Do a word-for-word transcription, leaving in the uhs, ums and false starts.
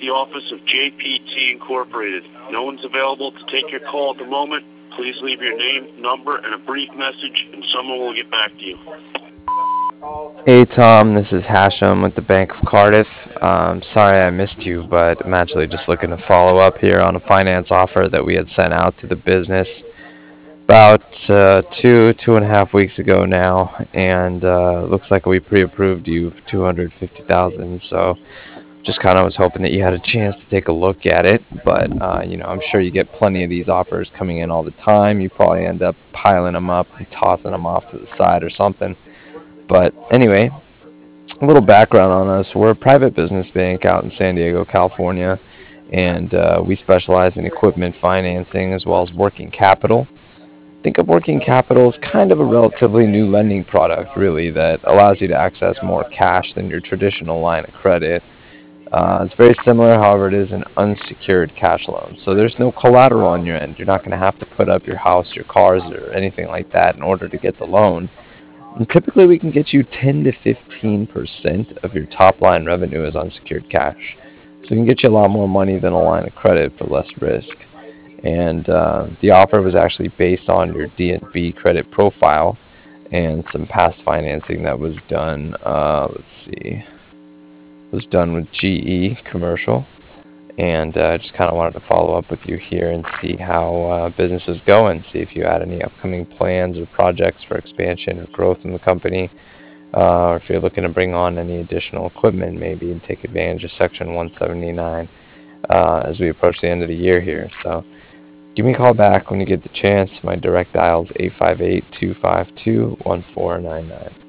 the office of J P T Incorporated. No one's available to take your call at the moment. Please leave your name, number, and a brief message, and someone will get back to you. Hey Tom, this is Hashem with the Bank of Cardiff. Um, sorry I missed you, but I'm actually just looking to follow up here on a finance offer that we had sent out to the business about uh, two, two and a half weeks ago now, and uh, looks like we pre-approved you for two hundred fifty thousand. So just kind of was hoping that you had a chance to take a look at it, but uh, you know, I'm sure you get plenty of these offers coming in all the time. You probably end up piling them up and tossing them off to the side or something. But anyway, a little background on us. We're a private business bank out in San Diego, California, and uh, we specialize in equipment financing as well as working capital. Think of working capital as kind of a relatively new lending product, really, that allows you to access more cash than your traditional line of credit. Uh, it's very similar, however, it is an unsecured cash loan. So there's no collateral on your end. You're not going to have to put up your house, your cars, or anything like that in order to get the loan. And typically, we can get you ten to fifteen percent of your top line revenue as unsecured cash. So we can get you a lot more money than a line of credit for less risk. And uh, the offer was actually based on your D N B credit profile and some past financing that was done. Uh, let's see, was done with G E Commercial, and I uh, just kind of wanted to follow up with you here and see how uh, business is going, see if you had any upcoming plans or projects for expansion or growth in the company, uh, or if you're looking to bring on any additional equipment maybe and take advantage of Section one seventy-nine uh, as we approach the end of the year here. So give me a call back when you get the chance. My direct dial is eight five eight, two five two, one four nine nine.